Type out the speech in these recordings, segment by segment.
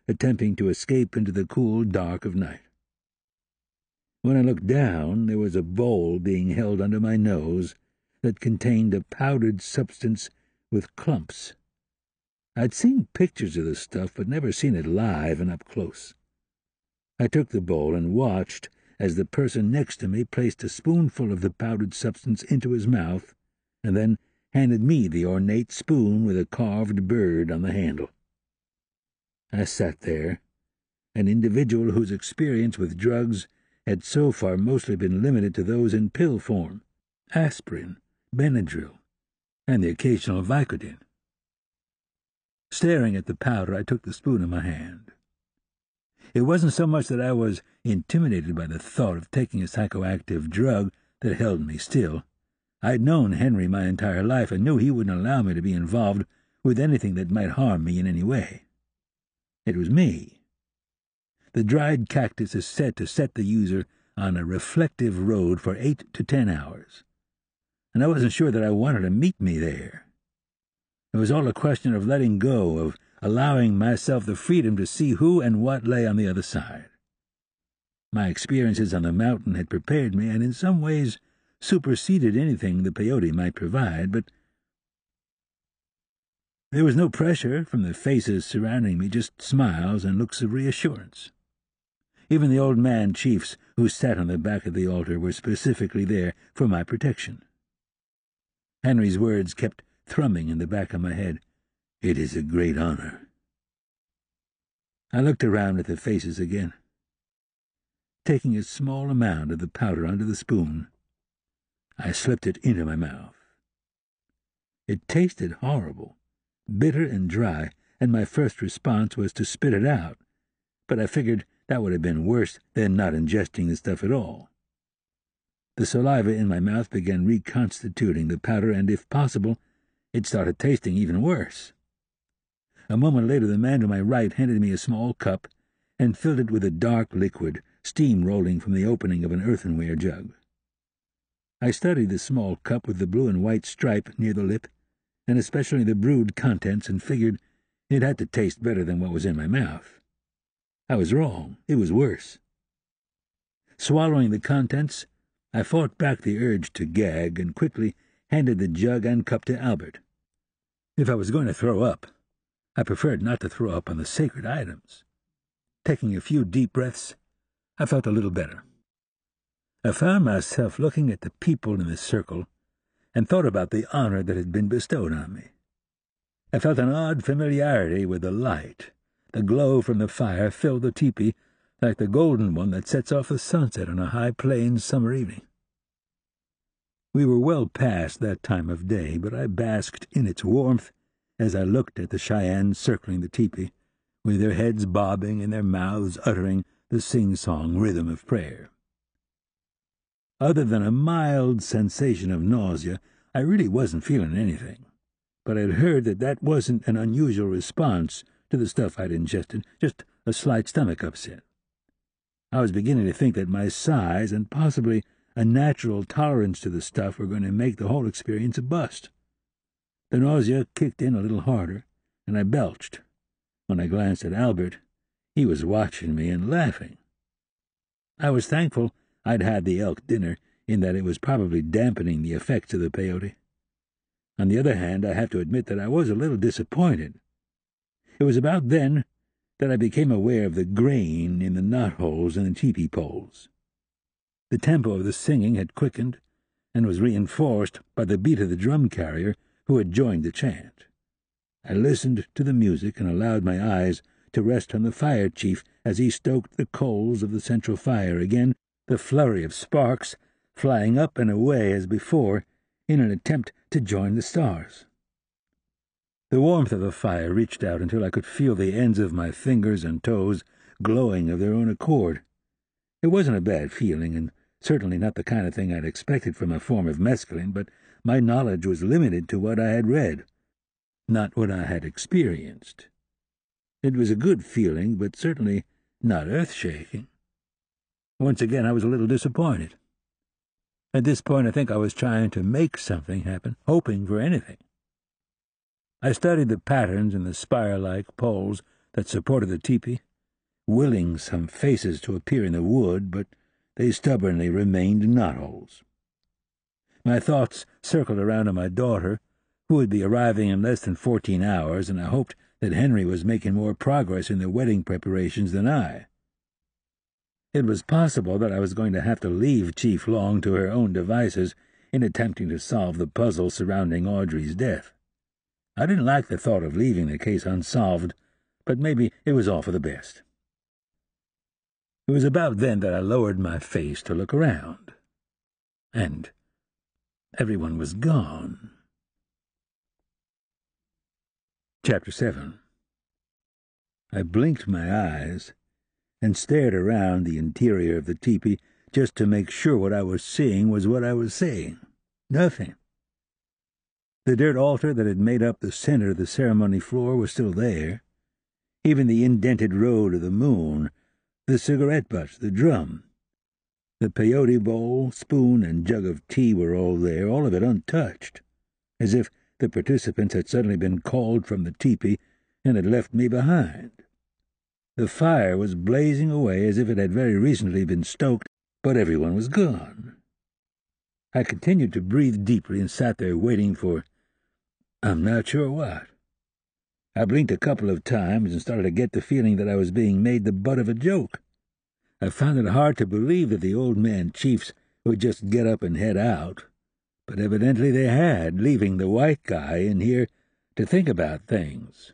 attempting to escape into the cool dark of night. When I looked down, there was a bowl being held under my nose that contained a powdered substance with clumps. I'd seen pictures of the stuff, but never seen it live and up close. I took the bowl and watched as the person next to me placed a spoonful of the powdered substance into his mouth and then handed me the ornate spoon with a carved bird on the handle. I sat there, an individual whose experience with drugs had so far mostly been limited to those in pill form, aspirin, Benadryl, and the occasional Vicodin. Staring at the powder, I took the spoon in my hand. It wasn't so much that I was intimidated by the thought of taking a psychoactive drug that held me still. I'd known Henry my entire life and knew he wouldn't allow me to be involved with anything that might harm me in any way. It was me. The dried cactus is said to set the user on a reflective road for 8 to 10 hours, and I wasn't sure that I wanted to meet me there. It was all a question of letting go, of allowing myself the freedom to see who and what lay on the other side. My experiences on the mountain had prepared me, and in some ways superseded anything the peyote might provide, but there was no pressure from the faces surrounding me, just smiles and looks of reassurance. Even the old man chiefs who sat on the back of the altar were specifically there for my protection. Henry's words kept thrumming in the back of my head. It is a great honor. I looked around at the faces again. Taking a small amount of the powder onto the spoon, I slipped it into my mouth. It tasted horrible, bitter and dry, and my first response was to spit it out, but I figured that would have been worse than not ingesting the stuff at all. The saliva in my mouth began reconstituting the powder, and if possible, it started tasting even worse. A moment later, the man to my right handed me a small cup and filled it with a dark liquid, steam rolling from the opening of an earthenware jug. I studied the small cup with the blue and white stripe near the lip, and especially the brewed contents, and figured it had to taste better than what was in my mouth. I was wrong. It was worse. Swallowing the contents, I fought back the urge to gag and quickly handed the jug and cup to Albert. If I was going to throw up, I preferred not to throw up on the sacred items. Taking a few deep breaths, I felt a little better. I found myself looking at the people in the circle and thought about the honor that had been bestowed on me. I felt an odd familiarity with the light. The glow from the fire filled the tepee like the golden one that sets off the sunset on a high plains summer evening. We were well past that time of day, but I basked in its warmth as I looked at the Cheyennes circling the tepee, with their heads bobbing and their mouths uttering the sing-song rhythm of prayer. Other than a mild sensation of nausea, I really wasn't feeling anything, but I'd heard that wasn't an unusual response to the stuff I'd ingested, just a slight stomach upset. I was beginning to think that my size and possibly a natural tolerance to the stuff were going to make the whole experience a bust. The nausea kicked in a little harder, and I belched. When I glanced at Albert, he was watching me and laughing. I was thankful I'd had the elk dinner, in that it was probably dampening the effects of the peyote. On the other hand, I have to admit that I was a little disappointed. It was about then that I became aware of the grain in the knotholes in the tepee poles. The tempo of the singing had quickened and was reinforced by the beat of the drum carrier who had joined the chant. I listened to the music and allowed my eyes to rest on the fire chief as he stoked the coals of the central fire again, the flurry of sparks flying up and away as before in an attempt to join the stars. The warmth of the fire reached out until I could feel the ends of my fingers and toes glowing of their own accord. It wasn't a bad feeling, and certainly not the kind of thing I'd expected from a form of mescaline, but my knowledge was limited to what I had read, not what I had experienced. It was a good feeling, but certainly not earth-shaking. Once again, I was a little disappointed. At this point, I think I was trying to make something happen, hoping for anything. I studied the patterns in the spire-like poles that supported the tepee, willing some faces to appear in the wood, but they stubbornly remained knotholes. My thoughts circled around on my daughter, who would be arriving in less than 14 hours, and I hoped that Henry was making more progress in the wedding preparations than I. It was possible that I was going to have to leave Chief Long to her own devices in attempting to solve the puzzle surrounding Audrey's death. I didn't like the thought of leaving the case unsolved, but maybe it was all for the best. It was about then that I lowered my face to look around, and everyone was gone. Chapter 7. I blinked my eyes and stared around the interior of the tepee just to make sure what I was seeing was what I was saying. Nothing. The dirt altar that had made up the center of the ceremony floor was still there. Even the indented road of the moon, the cigarette butts, the drum, the peyote bowl, spoon, and jug of tea were all there, all of it untouched, as if the participants had suddenly been called from the tepee and had left me behind. The fire was blazing away as if it had very recently been stoked, but everyone was gone. I continued to breathe deeply and sat there waiting for I'm not sure what. I blinked a couple of times and started to get the feeling that I was being made the butt of a joke. I found it hard to believe that the old man chiefs would just get up and head out, but evidently they had, leaving the white guy in here to think about things.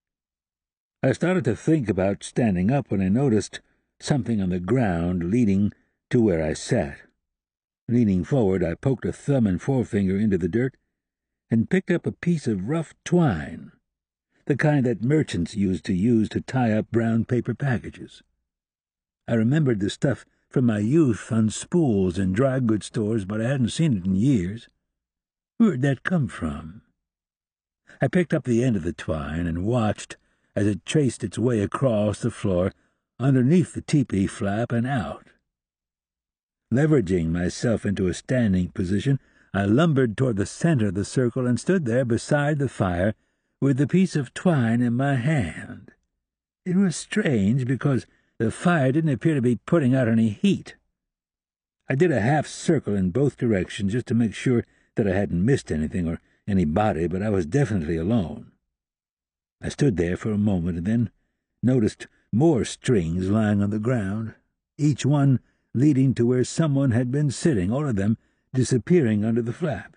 I started to think about standing up when I noticed something on the ground leading to where I sat. Leaning forward, I poked a thumb and forefinger into the dirt and picked up a piece of rough twine, the kind that merchants used to tie up brown paper packages. I remembered the stuff from my youth on spools in dry goods stores, but I hadn't seen it in years. Where'd that come from? I picked up the end of the twine and watched as it traced its way across the floor underneath the tepee flap and out. Leveraging myself into a standing position, I lumbered toward the center of the circle and stood there beside the fire with the piece of twine in my hand. It was strange because the fire didn't appear to be putting out any heat. I did a half circle in both directions just to make sure that I hadn't missed anything or anybody, but I was definitely alone. I stood there for a moment and then noticed more strings lying on the ground, each one leading to where someone had been sitting, all of them disappearing under the flap.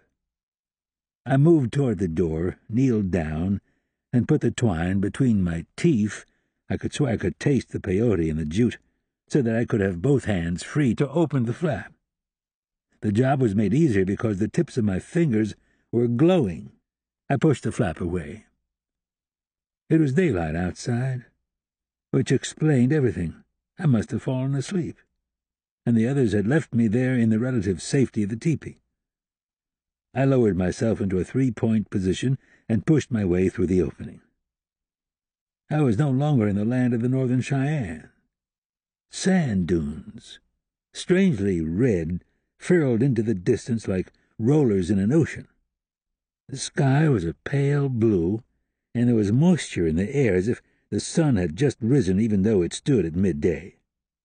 I moved toward the door, kneeled down, and put the twine between my teeth. I could taste the peyote and the jute, so that I could have both hands free to open the flap. The job was made easier because the tips of my fingers were glowing. I pushed the flap away. It was daylight outside, which explained everything. I must have fallen asleep, and the others had left me there in the relative safety of the tepee. I lowered myself into a 3-point position and pushed my way through the opening. I was no longer in the land of the Northern Cheyenne. Sand dunes, strangely red, furled into the distance like rollers in an ocean. The sky was a pale blue, and there was moisture in the air as if the sun had just risen even though it stood at midday.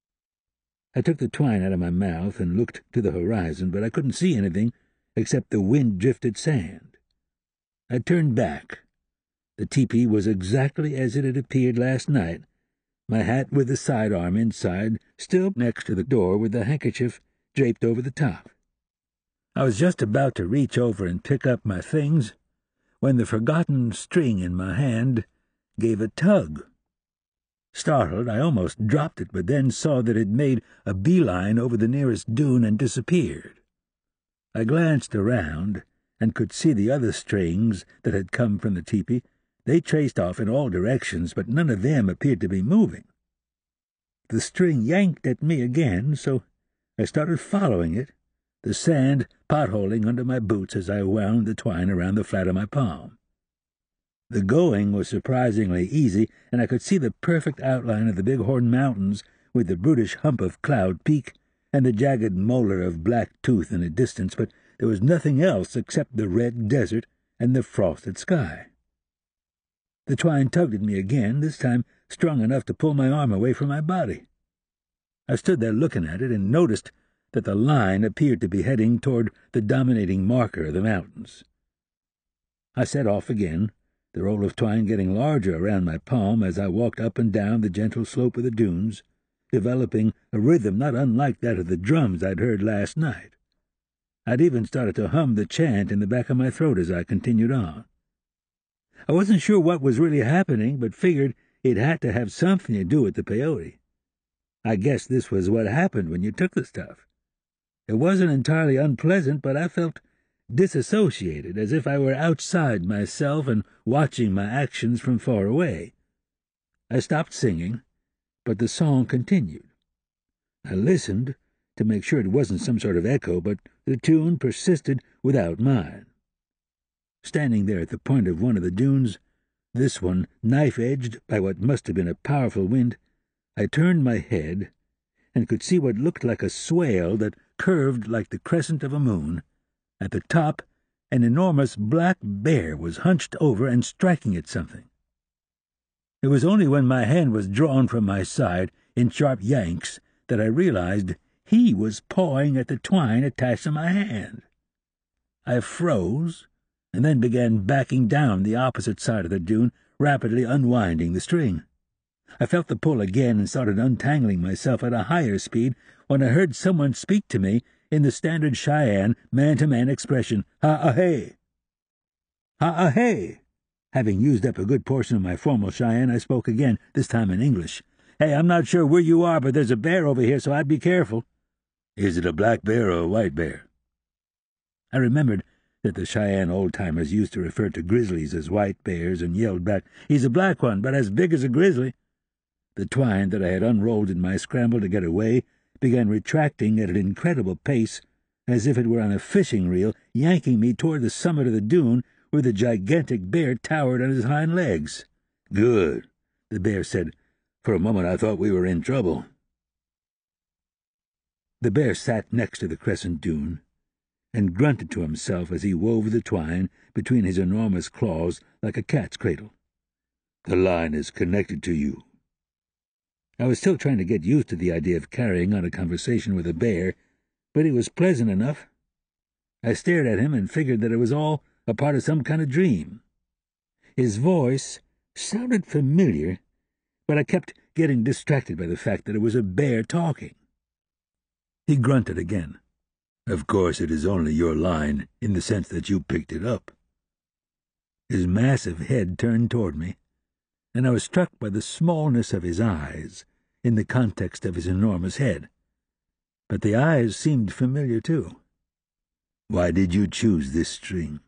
I took the twine out of my mouth and looked to the horizon, but I couldn't see anything except the wind-drifted sand. I turned back. The tepee was exactly as it had appeared last night, my hat with the sidearm inside still next to the door with the handkerchief draped over the top. I was just about to reach over and pick up my things when the forgotten string in my hand gave a tug. Startled, I almost dropped it, but then saw that it made a beeline over the nearest dune and disappeared. I glanced around and could see the other strings that had come from the tepee. They traced off in all directions, but none of them appeared to be moving. The string yanked at me again, so I started following it, the sand potholing under my boots as I wound the twine around the flat of my palm. The going was surprisingly easy, and I could see the perfect outline of the Bighorn Mountains with the brutish hump of Cloud Peak and the jagged molar of Black Tooth in the distance, but there was nothing else except the red desert and the frosted sky. The twine tugged at me again, this time strong enough to pull my arm away from my body. I stood there looking at it and noticed that the line appeared to be heading toward the dominating marker of the mountains. I set off again, the roll of twine getting larger around my palm as I walked up and down the gentle slope of the dunes, developing a rhythm not unlike that of the drums I'd heard last night. I'd even started to hum the chant in the back of my throat as I continued on. I wasn't sure what was really happening, but figured it had to have something to do with the peyote. I guess this was what happened when you took the stuff. It wasn't entirely unpleasant, but I felt disassociated, as if I were outside myself and watching my actions from far away. I stopped singing, but the song continued. I listened to make sure it wasn't some sort of echo, but the tune persisted without mine. Standing there at the point of one of the dunes, this one knife-edged by what must have been a powerful wind, I turned my head and could see what looked like a swale that curved like the crescent of a moon. At the top, an enormous black bear was hunched over and striking at something. It was only when my hand was drawn from my side in sharp yanks that I realized he was pawing at the twine attached to my hand. I froze, and then began backing down the opposite side of the dune, rapidly unwinding the string. I felt the pull again and started untangling myself at a higher speed when I heard someone speak to me in the standard Cheyenne man-to-man expression, "Ha-ah-hey!" "Ha-ah-hey!" Having used up a good portion of my formal Cheyenne, I spoke again, this time in English. "Hey, I'm not sure where you are, but there's a bear over here, so I'd be careful." "Is it a black bear or a white bear?" I remembered that the Cheyenne old-timers used to refer to grizzlies as white bears and yelled back, "He's a black one, but as big as a grizzly." The twine that I had unrolled in my scramble to get away began retracting at an incredible pace, as if it were on a fishing reel, yanking me toward the summit of the dune where the gigantic bear towered on his hind legs. "Good," the bear said. "For a moment I thought we were in trouble." The bear sat next to the crescent dune and grunted to himself as he wove the twine between his enormous claws like a cat's cradle. "The line is connected to you." I was still trying to get used to the idea of carrying on a conversation with a bear, but it was pleasant enough. I stared at him and figured that it was all a part of some kind of dream. His voice sounded familiar, but I kept getting distracted by the fact that it was a bear talking. He grunted again. "Of course it is only your line, in the sense that you picked it up." His massive head turned toward me, and I was struck by the smallness of his eyes in the context of his enormous head. But the eyes seemed familiar, too. "Why did you choose this string?"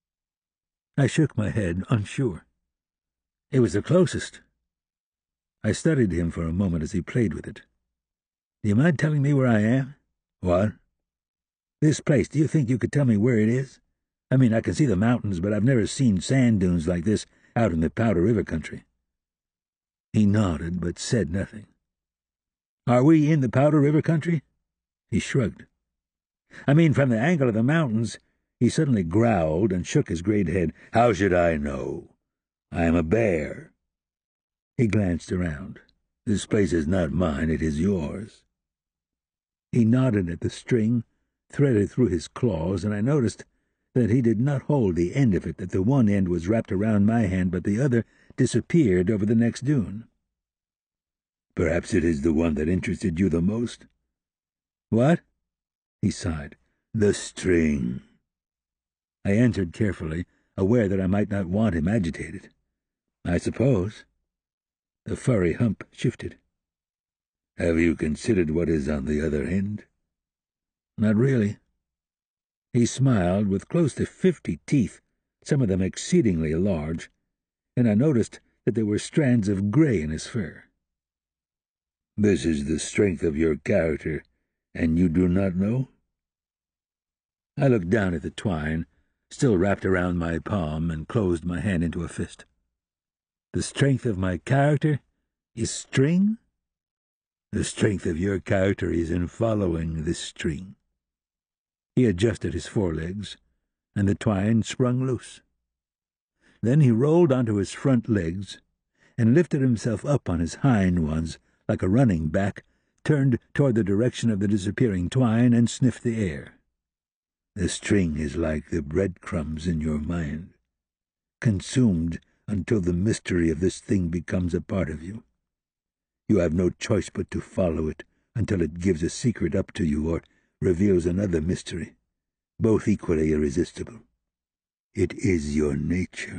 I shook my head, unsure. It was the closest. I studied him for a moment as he played with it. "Do you mind telling me where I am?" "What?" "This place, do you think you could tell me where it is? I mean, I can see the mountains, but I've never seen sand dunes like this out in the Powder River country." He nodded, but said nothing. "Are we in the Powder River country?" He shrugged. "I mean, from the angle of the mountains." He suddenly growled and shook his great head. "How should I know? I am a bear." He glanced around. "This place is not mine, it is yours." He nodded at the string, threaded through his claws, and I noticed that he did not hold the end of it, that the one end was wrapped around my hand, but the other disappeared over the next dune. "Perhaps it is the one that interested you the most." "What?" He sighed. "The string." I answered carefully, aware that I might not want him agitated. "I suppose." The furry hump shifted. "Have you considered what is on the other end?" "Not really." He smiled with close to 50 teeth, some of them exceedingly large, and I noticed that there were strands of gray in his fur. "This is the strength of your character, and you do not know?" I looked down at the twine, still wrapped around my palm, and closed my hand into a fist. "The strength of my character is string?" "The strength of your character is in following this string." He adjusted his forelegs, and the twine sprung loose. Then he rolled onto his front legs and lifted himself up on his hind ones like a running back, turned toward the direction of the disappearing twine, and sniffed the air. The string is like the breadcrumbs in your mind, consumed until the mystery of this thing becomes a part of you. You have no choice but to follow it until it gives a secret up to you or reveals another mystery, both equally irresistible. It is your nature.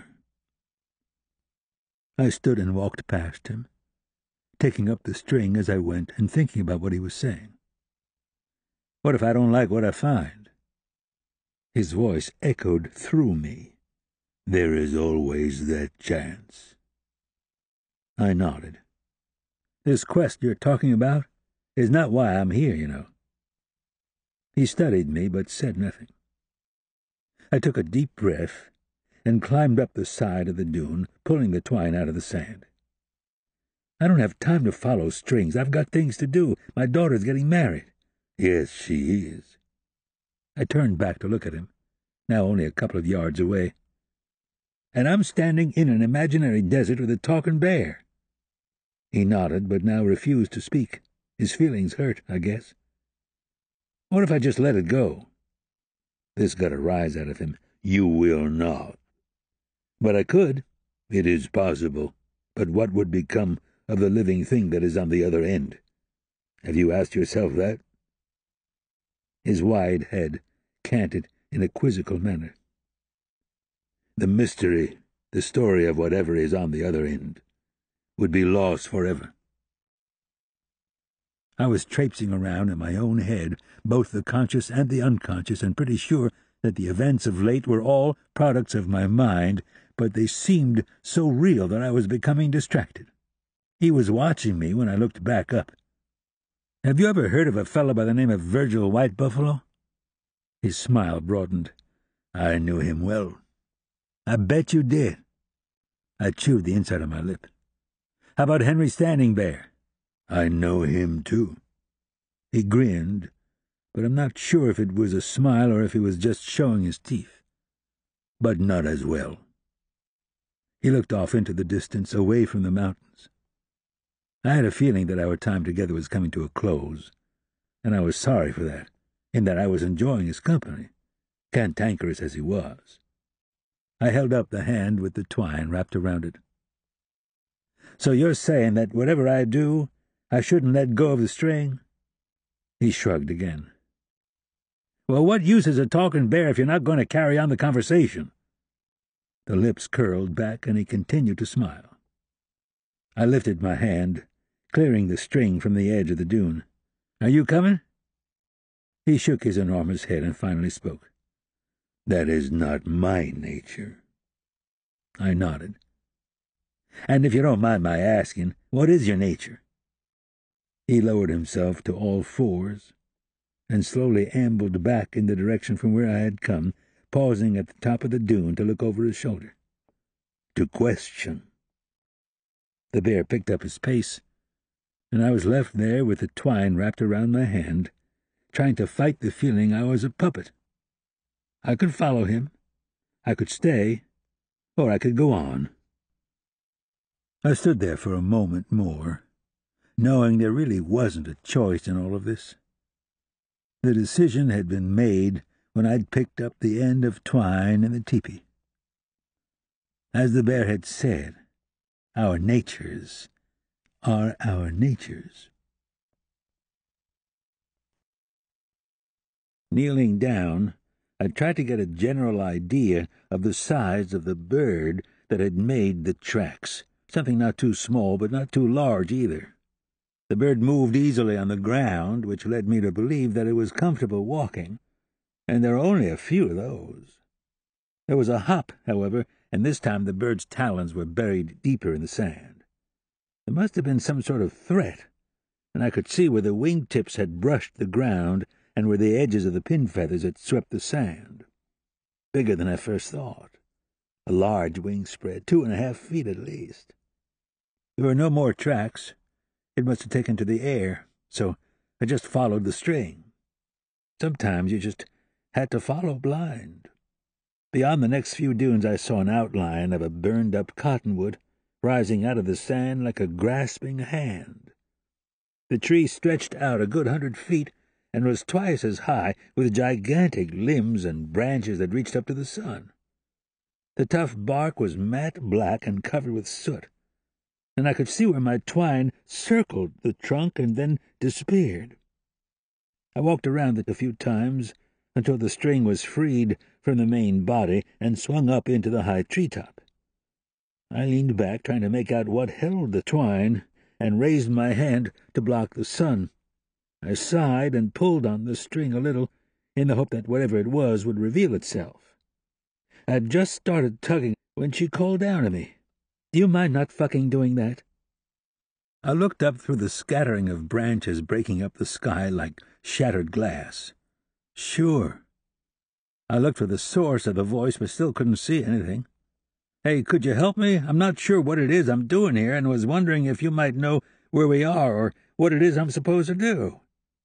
I stood and walked past him, taking up the string as I went and thinking about what he was saying. What if I don't like what I find? His voice echoed through me. There is always that chance. I nodded. This quest you're talking about is not why I'm here, you know. He studied me, but said nothing. I took a deep breath and climbed up the side of the dune, pulling the twine out of the sand. I don't have time to follow strings. I've got things to do. My daughter's getting married. Yes, she is. I turned back to look at him, now only a couple of yards away. And I'm standing in an imaginary desert with a talking bear. He nodded, but now refused to speak. His feelings hurt, I guess. What if I just let it go? This got a rise out of him. You will not. But I could. It is possible. But what would become of the living thing that is on the other end? Have you asked yourself that? His wide head canted in a quizzical manner. The mystery, the story of whatever is on the other end, would be lost forever. I was traipsing around in my own head, both the conscious and the unconscious, and pretty sure that the events of late were all products of my mind, but they seemed so real that I was becoming distracted. He was watching me when I looked back up. Have you ever heard of a fellow by the name of Virgil White Buffalo? His smile broadened. I knew him well. I bet you did. I chewed the inside of my lip. How about Henry Standing Bear? I know him, too. He grinned, but I'm not sure if it was a smile or if he was just showing his teeth. But not as well. He looked off into the distance, away from the mountains. I had a feeling that our time together was coming to a close, and I was sorry for that, in that I was enjoying his company, cantankerous as he was. I held up the hand with the twine wrapped around it. So you're saying that whatever I do, I shouldn't let go of the string? He shrugged again. Well, what use is a talking bear if you're not going to carry on the conversation? The lips curled back, and he continued to smile. I lifted my hand, clearing the string from the edge of the dune. Are you coming? He shook his enormous head and finally spoke. That is not my nature. I nodded. And if you don't mind my asking, what is your nature? He lowered himself to all fours and slowly ambled back in the direction from where I had come, pausing at the top of the dune to look over his shoulder. To question. The bear picked up his pace, and I was left there with the twine wrapped around my hand, trying to fight the feeling I was a puppet. I could follow him, I could stay, or I could go on. I stood there for a moment more, knowing there really wasn't a choice in all of this. The decision had been made when I'd picked up the end of twine in the tepee. As the bear had said, our natures are our natures. Kneeling down, I tried to get a general idea of the size of the bird that had made the tracks, something not too small but not too large either. The bird moved easily on the ground, which led me to believe that it was comfortable walking, and there are only a few of those. There was a hop, however, and this time the bird's talons were buried deeper in the sand. There must have been some sort of threat, and I could see where the wing-tips had brushed the ground and where the edges of the pin feathers had swept the sand. Bigger than I first thought. A large wing spread, 2.5 feet at least. There were no more tracks. It must have taken to the air, so I just followed the string. Sometimes you just had to follow blind. Beyond the next few dunes I saw an outline of a burned-up cottonwood, rising out of the sand like a grasping hand. The tree stretched out a good 100 feet and was twice as high, with gigantic limbs and branches that reached up to the sun. The tough bark was matte black and covered with soot, and I could see where my twine circled the trunk and then disappeared. I walked around it a few times until the string was freed from the main body and swung up into the high treetop. I leaned back, trying to make out what held the twine, and raised my hand to block the sun. I sighed and pulled on the string a little, in the hope that whatever it was would reveal itself. I had just started tugging when she called down to me, "Do you mind not fucking doing that?" I looked up through the scattering of branches breaking up the sky like shattered glass. Sure. I looked for the source of the voice, but still couldn't see anything. "Hey, could you help me? I'm not sure what it is I'm doing here, and was wondering if you might know where we are or what it is I'm supposed to do."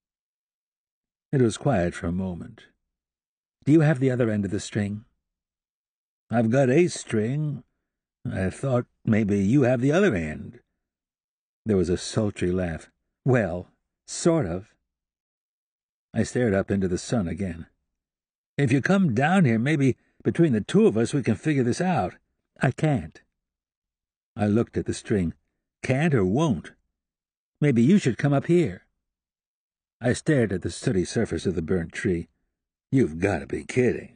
It was quiet for a moment. "Do you have the other end of the string?" "I've got a string. I thought maybe you have the other end." There was a sultry laugh. "Well, sort of." I stared up into the sun again. "If you come down here, maybe between the two of us we can figure this out." "I can't." I looked at the string. "Can't or won't? Maybe you should come up here." I stared at the sooty surface of the burnt tree. "You've got to be kidding."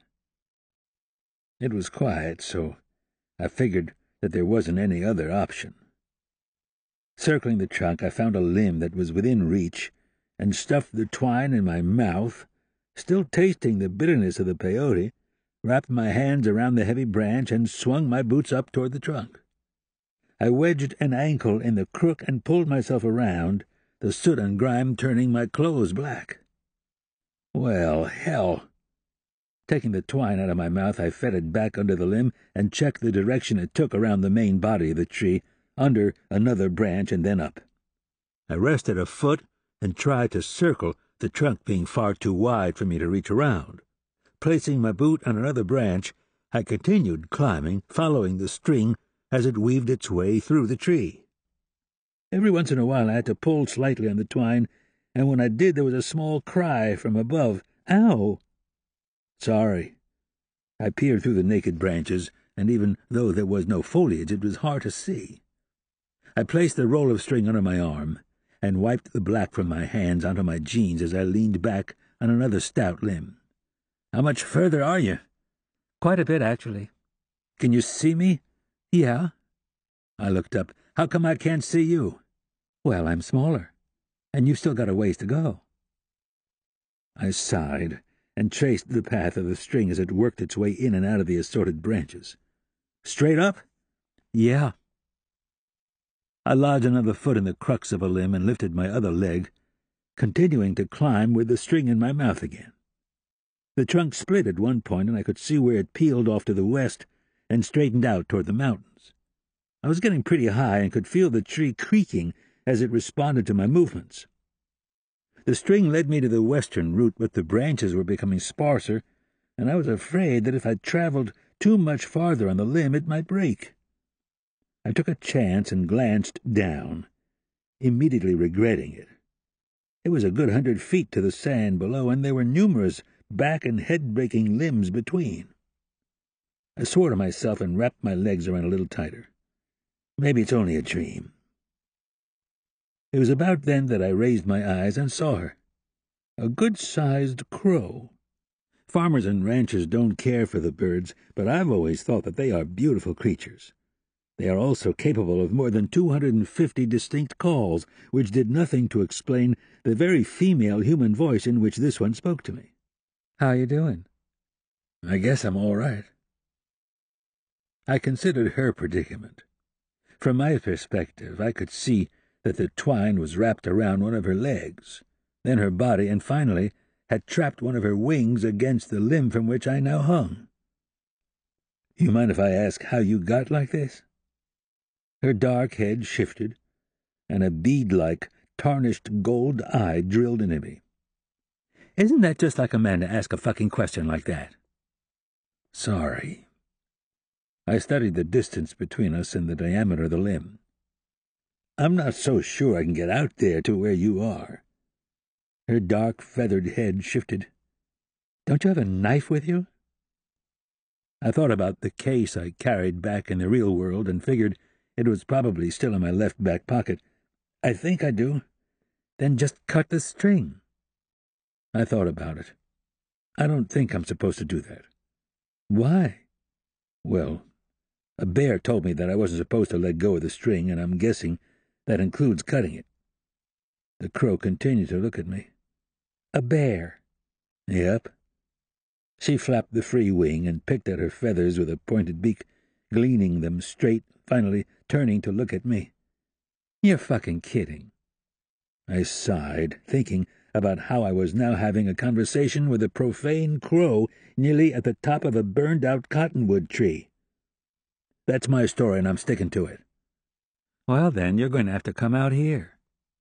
It was quiet, so I figured that there wasn't any other option. Circling the trunk, I found a limb that was within reach and stuffed the twine in my mouth, still tasting the bitterness of the peyote, wrapped my hands around the heavy branch, and swung my boots up toward the trunk. I wedged an ankle in the crook and pulled myself around, the soot and grime turning my clothes black. Well, hell. Taking the twine out of my mouth, I fed it back under the limb and checked the direction it took around the main body of the tree, under another branch and then up. I rested a foot and tried to circle, the trunk being far too wide for me to reach around. Placing my boot on another branch, I continued climbing, following the string as it weaved its way through the tree. Every once in a while I had to pull slightly on the twine, and when I did there was a small cry from above. "Ow!" "Sorry." I peered through the naked branches, and even though there was no foliage, it was hard to see. I placed the roll of string under my arm, and wiped the black from my hands onto my jeans as I leaned back on another stout limb. "How much further are you?" "Quite a bit, actually." "Can you see me?" "Yeah." I looked up. "How come I can't see you?" "Well, I'm smaller, and you've still got a ways to go." I sighed and traced the path of the string as it worked its way in and out of the assorted branches. "Straight up?" "Yeah." I lodged another foot in the crux of a limb and lifted my other leg, continuing to climb with the string in my mouth again. The trunk split at one point, and I could see where it peeled off to the west and straightened out toward the mountains. I was getting pretty high and could feel the tree creaking as it responded to my movements. The string led me to the western route, but the branches were becoming sparser, and I was afraid that if I traveled too much farther on the limb it might break. I took a chance and glanced down, immediately regretting it. It was a good 100 feet to the sand below, and there were numerous back and head-breaking limbs between. I swore to myself and wrapped my legs around a little tighter. Maybe it's only a dream. It was about then that I raised my eyes and saw her. A good-sized crow. Farmers and ranchers don't care for the birds, but I've always thought that they are beautiful creatures. They are also capable of more than 250 distinct calls, which did nothing to explain the very female human voice in which this one spoke to me. "How you doing?" "I guess I'm all right." I considered her predicament. From my perspective, I could see that the twine was wrapped around one of her legs, then her body, and finally had trapped one of her wings against the limb from which I now hung. "You mind if I ask how you got like this?" Her dark head shifted, and a bead-like, tarnished gold eye drilled into me. "Isn't that just like a man to ask a fucking question like that?" "Sorry." I studied the distance between us and the diameter of the limb. "I'm not so sure I can get out there to where you are." Her dark, feathered head shifted. "Don't you have a knife with you?" I thought about the case I carried back in the real world and figured it was probably still in my left back pocket. "I think I do." "Then just cut the string." I thought about it. "I don't think I'm supposed to do that." "Why?" "Well, a bear told me that I wasn't supposed to let go of the string, and I'm guessing that includes cutting it." The crow continued to look at me. "A bear?" "Yep." She flapped the free wing and picked at her feathers with a pointed beak, gleaning them straight, finally turning to look at me. "You're fucking kidding." I sighed, thinking about how I was now having a conversation with a profane crow nearly at the top of a burned-out cottonwood tree. "That's my story, and I'm sticking to it." "Well, then, you're going to have to come out here."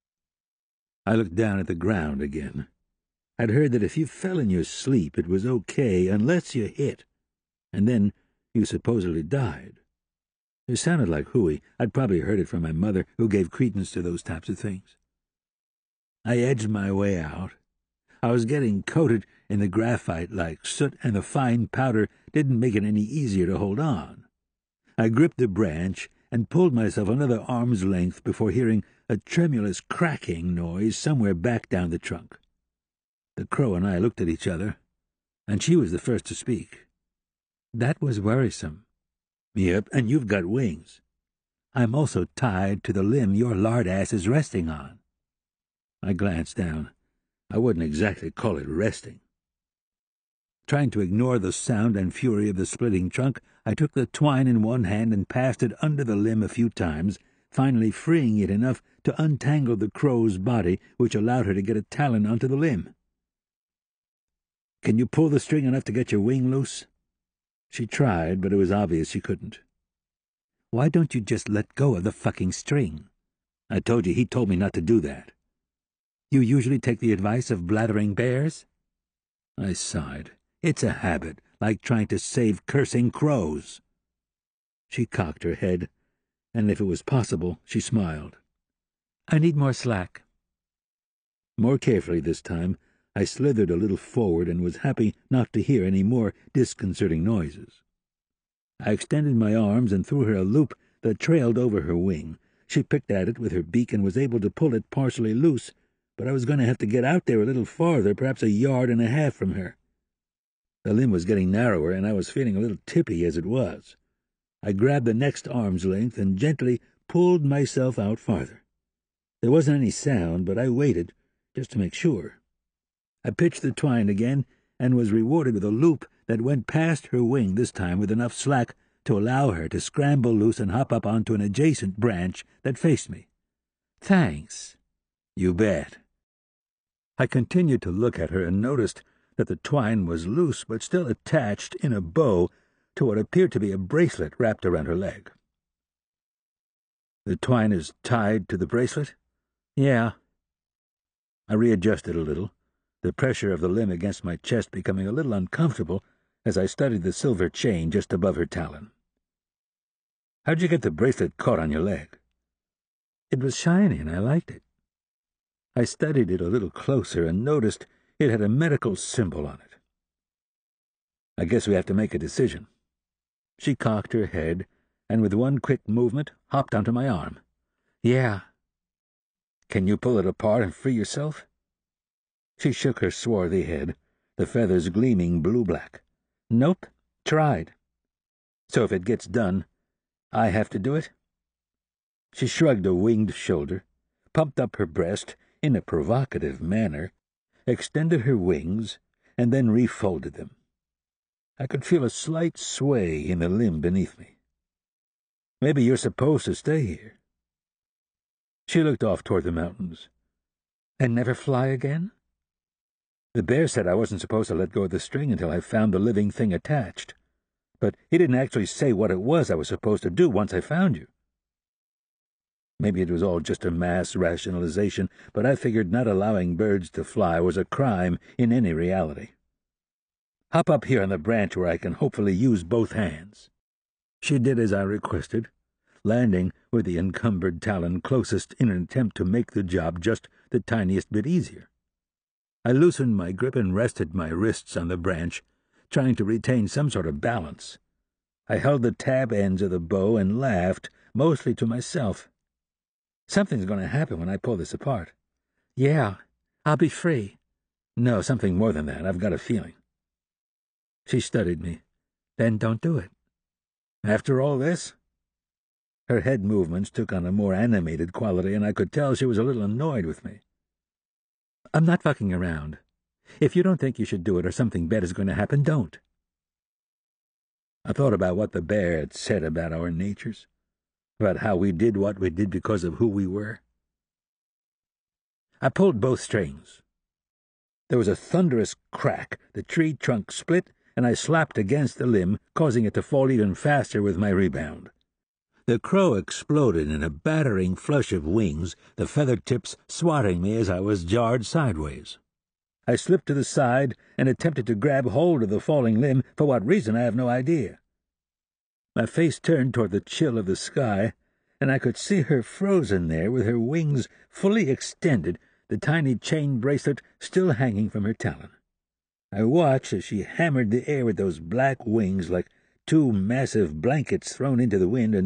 I looked down at the ground again. I'd heard that if you fell in your sleep, it was okay unless you hit, and then you supposedly died. It sounded like hooey. I'd probably heard it from my mother, who gave credence to those types of things. I edged my way out. I was getting coated in the graphite like soot, and the fine powder didn't make it any easier to hold on. I gripped the branch and pulled myself another arm's length before hearing a tremulous cracking noise somewhere back down the trunk. The crow and I looked at each other, and she was the first to speak. "That was worrisome." "Yep, and you've got wings." "I'm also tied to the limb your lard ass is resting on." I glanced down. I wouldn't exactly call it resting. Trying to ignore the sound and fury of the splitting trunk, I took the twine in one hand and passed it under the limb a few times, finally freeing it enough to untangle the crow's body, which allowed her to get a talon onto the limb. "Can you pull the string enough to get your wing loose?" She tried, but it was obvious she couldn't. "Why don't you just let go of the fucking string?" "I told you he told me not to do that." "You usually take the advice of blathering bears?" I sighed. "It's a habit, like trying to save cursing crows." She cocked her head, and if it was possible, she smiled. "I need more slack." More carefully this time, I slithered a little forward and was happy not to hear any more disconcerting noises. I extended my arms and threw her a loop that trailed over her wing. She picked at it with her beak and was able to pull it partially loose, but I was going to have to get out there a little farther, perhaps 1.5 yards from her. The limb was getting narrower, and I was feeling a little tippy as it was. I grabbed the next arm's length and gently pulled myself out farther. There wasn't any sound, but I waited, just to make sure. I pitched the twine again, and was rewarded with a loop that went past her wing, this time with enough slack to allow her to scramble loose and hop up onto an adjacent branch that faced me. "Thanks." "You bet." I continued to look at her and noticed that the twine was loose but still attached in a bow to what appeared to be a bracelet wrapped around her leg. "The twine is tied to the bracelet?" "Yeah." I readjusted a little, the pressure of the limb against my chest becoming a little uncomfortable as I studied the silver chain just above her talon. "How'd you get the bracelet caught on your leg?" "It was shiny and I liked it." I studied it a little closer and noticed it had a medical symbol on it. "I guess we have to make a decision." She cocked her head and with one quick movement hopped onto my arm. "Yeah." "Can you pull it apart and free yourself?" She shook her swarthy head, the feathers gleaming blue-black. "Nope. Tried." "So if it gets done, I have to do it?" She shrugged a winged shoulder, pumped up her breast in a provocative manner, extended her wings, and then refolded them. I could feel a slight sway in the limb beneath me. "Maybe you're supposed to stay here." She looked off toward the mountains. "And never fly again?" "The bear said I wasn't supposed to let go of the string until I found the living thing attached. But he didn't actually say what it was I was supposed to do once I found you." Maybe it was all just a mass rationalization, but I figured not allowing birds to fly was a crime in any reality. "Hop up here on the branch where I can hopefully use both hands." She did as I requested, landing with the encumbered talon closest in an attempt to make the job just the tiniest bit easier. I loosened my grip and rested my wrists on the branch, trying to retain some sort of balance. I held the tab ends of the bow and laughed, mostly to myself. Something's going to happen when I pull this apart. Yeah, I'll be free. No, something more than that. I've got a feeling. She studied me. Then don't do it. After all this? Her head movements took on a more animated quality, and I could tell she was a little annoyed with me. I'm not fucking around. If you don't think you should do it or something bad is going to happen, don't. I thought about what the bear had said about our natures, about how we did what we did because of who we were. I pulled both strings. There was a thunderous crack, the tree trunk split, and I slapped against the limb, causing it to fall even faster with my rebound. The crow exploded in a battering flush of wings, the feather tips swatting me as I was jarred sideways. I slipped to the side and attempted to grab hold of the falling limb, for what reason I have no idea. My face turned toward the chill of the sky, and I could see her frozen there with her wings fully extended, the tiny chain bracelet still hanging from her talon. I watched as she hammered the air with those black wings like two massive blankets thrown into the wind, and